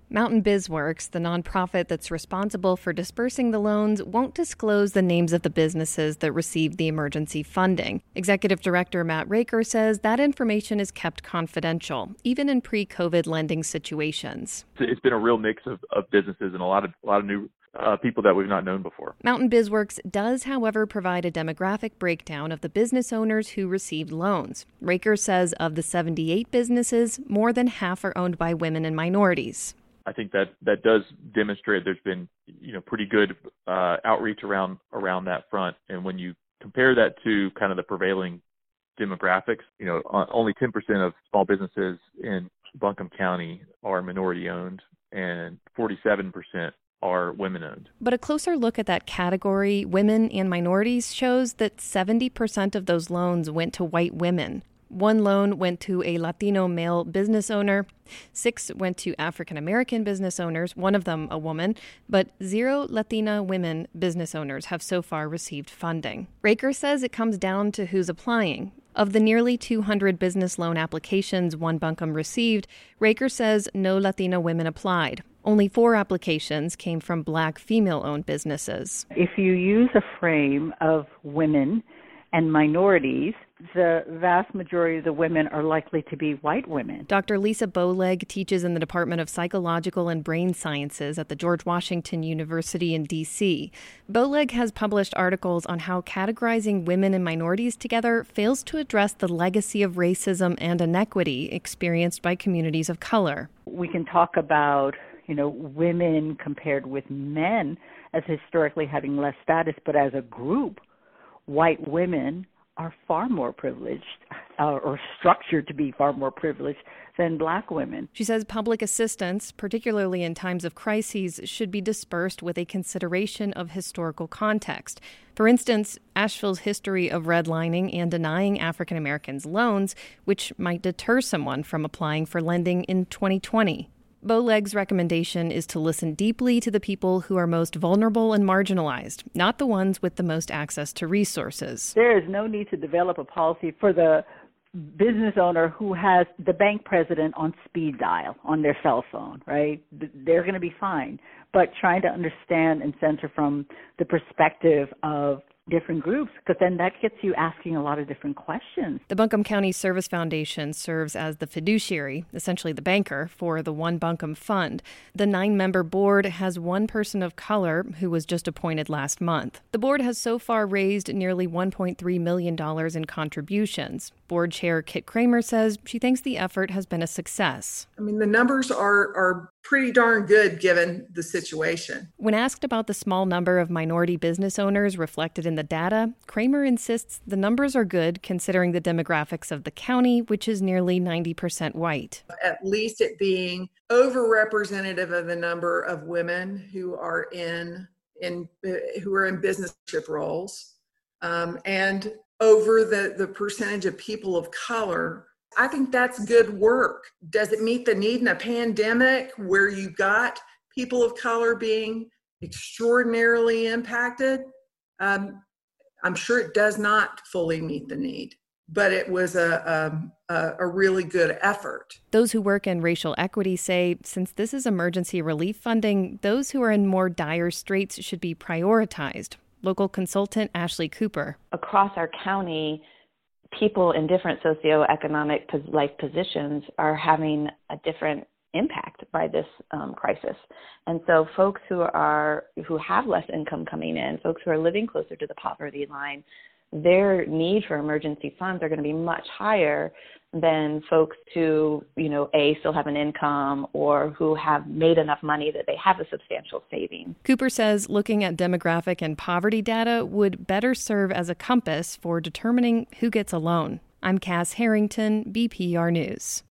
Mountain BizWorks, the nonprofit that's responsible for dispersing the loans, won't disclose the names of the businesses that received the emergency funding. Executive Director Matt Raker says that information is kept confidential, even in pre-COVID lending situations. It's been a real mix of businesses and a lot of new people that we've not known before. Mountain BizWorks does, however, provide a demographic breakdown of the business owners who received loans. Raker says of the 78 businesses, more than half are owned by women and minorities. I think that does demonstrate there's been, pretty good outreach around that front. And when you compare that to kind of the prevailing demographics, only 10% of small businesses in Buncombe County are minority owned and 47% are women owned. But a closer look at that category, women and minorities, shows that 70% of those loans went to white women. 1 loan went to a Latino male business owner, 6 went to African American business owners, one of them a woman, but 0 Latina women business owners have so far received funding. Raker says it comes down to who's applying. Of the nearly 200 business loan applications One Buncombe received, Raker says no Latina women applied. Only 4 applications came from Black female-owned businesses. If you use a frame of women and minorities, the vast majority of the women are likely to be white women. Dr. Lisa Bowleg teaches in the Department of Psychological and Brain Sciences at the George Washington University in D.C. Bowleg has published articles on how categorizing women and minorities together fails to address the legacy of racism and inequity experienced by communities of color. We can talk about, women compared with men as historically having less status, but as a group, white women are far more privileged or structured to be far more privileged than Black women. She says public assistance, particularly in times of crises, should be dispersed with a consideration of historical context. For instance, Asheville's history of redlining and denying African Americans loans, which might deter someone from applying for lending in 2020. Bowleg's recommendation is to listen deeply to the people who are most vulnerable and marginalized, not the ones with the most access to resources. There is no need to develop a policy for the business owner who has the bank president on speed dial on their cell phone, right? They're going to be fine. But trying to understand and censor from the perspective of different groups, because then that gets you asking a lot of different questions. The Buncombe County Service Foundation serves as the fiduciary, essentially the banker, for the One Buncombe Fund. The 9-member board has 1 person of color who was just appointed last month. The board has so far raised nearly $1.3 million in contributions. Board Chair Kit Kramer says she thinks the effort has been a success. I mean, the numbers are pretty darn good given the situation. When asked about the small number of minority business owners reflected in the data, Kramer insists the numbers are good considering the demographics of the county, which is nearly 90% white. At least it being overrepresentative of the number of women who are in businessship roles, and over the percentage of people of color. I think that's good work. Does it meet the need in a pandemic where you've got people of color being extraordinarily impacted? I'm sure it does not fully meet the need, but it was a really good effort. Those who work in racial equity say since this is emergency relief funding, those who are in more dire straits should be prioritized. Local consultant Ashley Cooper. Across our county, people in different socioeconomic life positions are having a different impact by this crisis. And so folks who have less income coming in, folks who are living closer to the poverty line, their need for emergency funds are going to be much higher than folks who, still have an income or who have made enough money that they have a substantial savings. Cooper says looking at demographic and poverty data would better serve as a compass for determining who gets a loan. I'm Cass Harrington, BPR News.